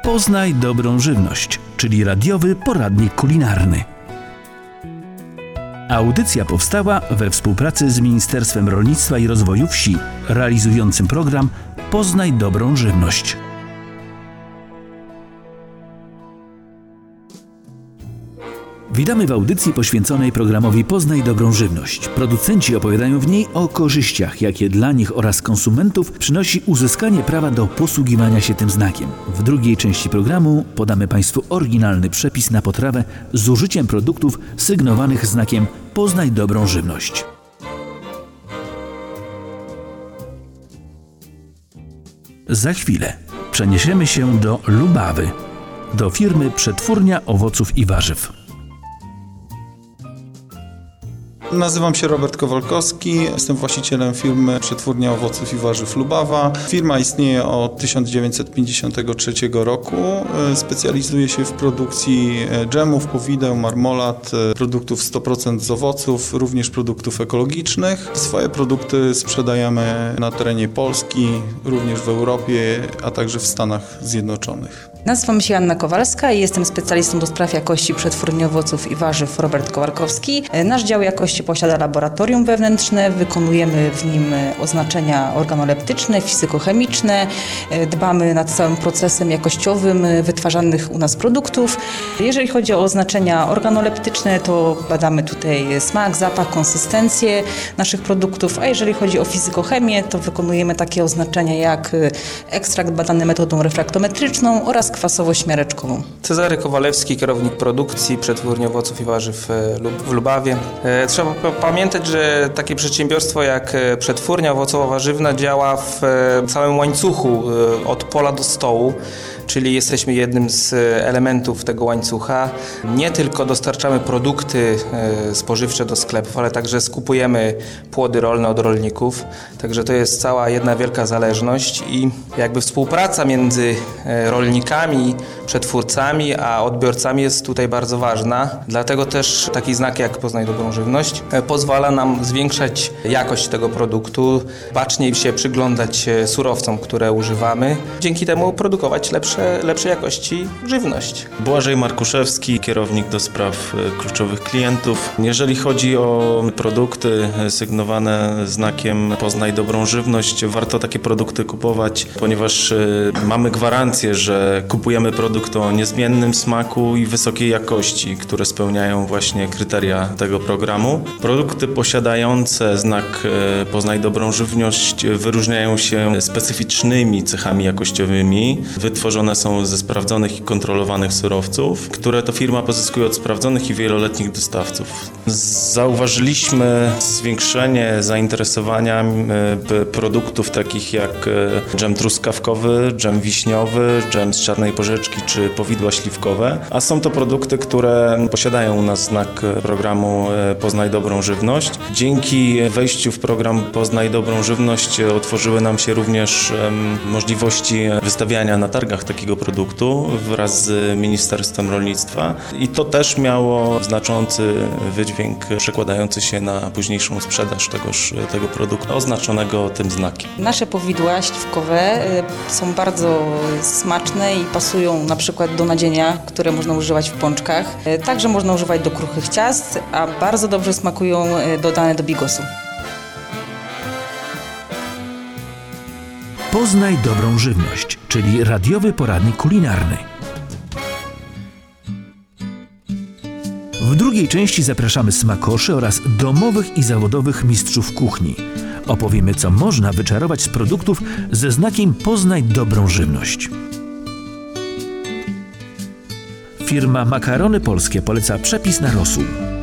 Poznaj dobrą żywność, czyli radiowy poradnik kulinarny. Audycja powstała we współpracy z Ministerstwem Rolnictwa i Rozwoju Wsi, realizującym program Poznaj dobrą żywność. Witamy w audycji poświęconej programowi Poznaj dobrą żywność. Producenci opowiadają w niej o korzyściach, jakie dla nich oraz konsumentów przynosi uzyskanie prawa do posługiwania się tym znakiem. W drugiej części programu podamy Państwu oryginalny przepis na potrawę z użyciem produktów sygnowanych znakiem Poznaj dobrą żywność. Za chwilę przeniesiemy się do Lubawy, do firmy Przetwórnia Owoców i Warzyw. Nazywam się Robert Kowalkowski, jestem właścicielem firmy Przetwórnia Owoców i Warzyw Lubawa. Firma istnieje od 1953 roku. Specjalizuje się w produkcji dżemów, powideł, marmolad, produktów 100% z owoców, również produktów ekologicznych. Swoje produkty sprzedajemy na terenie Polski, również w Europie, a także w Stanach Zjednoczonych. Nazywam się Anna Kowalska i jestem specjalistą do spraw jakości Przetwórni Owoców i Warzyw Robert Kowalkowski. Nasz dział jakości posiada laboratorium wewnętrzne, wykonujemy w nim oznaczenia organoleptyczne, fizykochemiczne, dbamy nad całym procesem jakościowym wytwarzanych u nas produktów. Jeżeli chodzi o oznaczenia organoleptyczne, to badamy tutaj smak, zapach, konsystencję naszych produktów, a jeżeli chodzi o fizykochemię, to wykonujemy takie oznaczenia jak ekstrakt badany metodą refraktometryczną oraz kwasowość miareczkową. Cezary Kowalewski, kierownik produkcji Przetwórni Owoców i Warzyw w Lubawie. Trzeba pamiętać, że takie przedsiębiorstwo jak Przetwórnia Owocowo-Warzywna działa w całym łańcuchu od pola do stołu, czyli jesteśmy jednym z elementów tego łańcucha. Nie tylko dostarczamy produkty spożywcze do sklepów, ale także skupujemy płody rolne od rolników. Także to jest cała jedna wielka zależność i jakby współpraca między rolnikami, przetwórcami, a odbiorcami jest tutaj bardzo ważna. Dlatego też taki znak jak Poznaj dobrą żywność pozwala nam zwiększać jakość tego produktu, baczniej się przyglądać surowcom, które używamy. Dzięki temu produkować lepszej jakości żywność. Błażej Markuszewski, kierownik do spraw kluczowych klientów. Jeżeli chodzi o produkty sygnowane znakiem Poznaj dobrą żywność, warto takie produkty kupować, ponieważ mamy gwarancję, że kupujemy produkt o niezmiennym smaku i wysokiej jakości, które spełniają właśnie kryteria tego programu. Produkty posiadające znak Poznaj dobrą żywność wyróżniają się specyficznymi cechami jakościowymi. Wytworzone są ze sprawdzonych i kontrolowanych surowców, które to firma pozyskuje od sprawdzonych i wieloletnich dostawców. Zauważyliśmy zwiększenie zainteresowania produktów takich jak dżem truskawkowy, dżem wiśniowy, dżem z czarnej porzeczki czy powidła śliwkowe, a są to produkty, które posiadają u nas znak programu Poznaj dobrą żywność. Dzięki wejściu w program Poznaj dobrą żywność otworzyły nam się również możliwości wystawiania na targach takiego produktu wraz z Ministerstwem Rolnictwa i to też miało znaczący wydźwięk przekładający się na późniejszą sprzedaż tego produktu oznaczonego tym znakiem. Nasze powidła śliwkowe są bardzo smaczne i pasują na przykład do nadzienia, które można używać w pączkach. Także można używać do kruchych ciast, a bardzo dobrze smakują dodane do bigosu. Poznaj dobrą żywność, czyli radiowy poradnik kulinarny. W drugiej części zapraszamy smakoszy oraz domowych i zawodowych mistrzów kuchni. Opowiemy, co można wyczarować z produktów ze znakiem Poznaj dobrą żywność. Firma Makarony Polskie poleca przepis na rosół.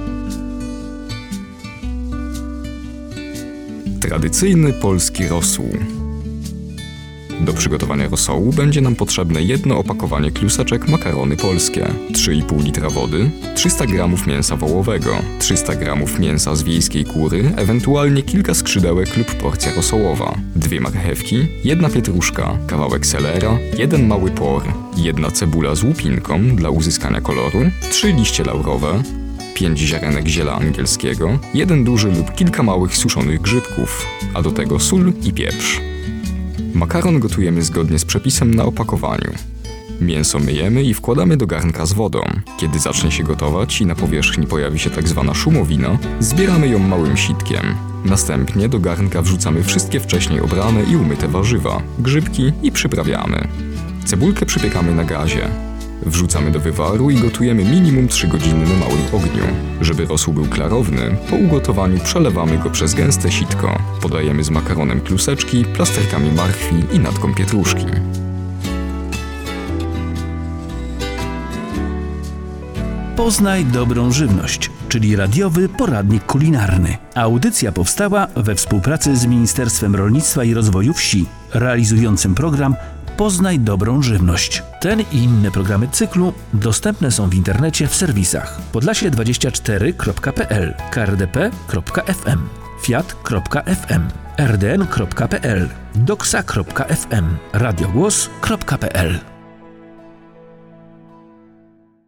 Tradycyjny polski rosół. Do przygotowania rosołu będzie nam potrzebne jedno opakowanie kluseczek makarony polskie, 3,5 litra wody, 300 g mięsa wołowego, 300 g mięsa z wiejskiej kury, ewentualnie kilka skrzydełek lub porcja rosołowa, 2 marchewki, 1 pietruszka, kawałek selera, 1 mały por, 1 cebula z łupinką dla uzyskania koloru, 3 liście laurowe, 5 ziarenek ziela angielskiego, 1 duży lub kilka małych suszonych grzybków, a do tego sól i pieprz. Makaron gotujemy zgodnie z przepisem na opakowaniu. Mięso myjemy i wkładamy do garnka z wodą. Kiedy zacznie się gotować i na powierzchni pojawi się tak zwana szumowina, zbieramy ją małym sitkiem. Następnie do garnka wrzucamy wszystkie wcześniej obrane i umyte warzywa, grzybki i przyprawiamy. Cebulkę przypiekamy na gazie. Wrzucamy do wywaru i gotujemy minimum 3 godziny na małym ogniu. Żeby rosół był klarowny, po ugotowaniu przelewamy go przez gęste sitko. Podajemy z makaronem kluseczki, plasterkami marchwi i natką pietruszki. Poznaj dobrą żywność, czyli radiowy poradnik kulinarny. Audycja powstała we współpracy z Ministerstwem Rolnictwa i Rozwoju Wsi, realizującym program Poznaj dobrą żywność. Ten i inne programy cyklu dostępne są w internecie w serwisach podlasie24.pl, krdp.fm, fiat.fm, rdn.pl, doksa.fm, radiogłos.pl.